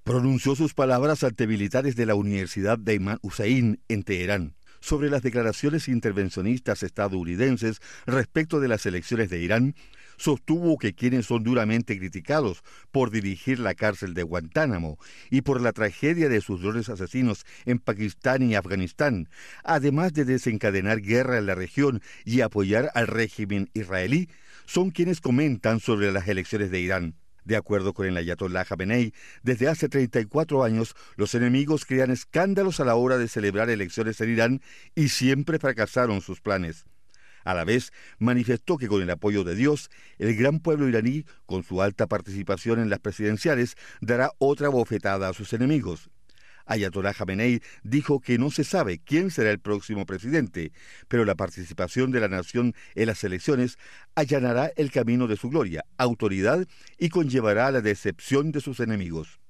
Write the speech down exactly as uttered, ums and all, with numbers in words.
Pronunció sus palabras ante militares de la Universidad de Imam Hussein en Teherán sobre las declaraciones intervencionistas estadounidenses respecto de las elecciones de Irán. Sostuvo que quienes son duramente criticados por dirigir la cárcel de Guantánamo y por la tragedia de sus drones asesinos en Pakistán y Afganistán, además de desencadenar guerra en la región y apoyar al régimen israelí, son quienes comentan sobre las elecciones de Irán. De acuerdo con el ayatolá Jamenei, desde hace treinta y cuatro años los enemigos crean escándalos a la hora de celebrar elecciones en Irán y siempre fracasaron sus planes. A la vez, manifestó que con el apoyo de Dios, el gran pueblo iraní, con su alta participación en las presidenciales, dará otra bofetada a sus enemigos. Ayatolá Jamenei dijo que no se sabe quién será el próximo presidente, pero la participación de la nación en las elecciones allanará el camino de su gloria, autoridad y conllevará la decepción de sus enemigos.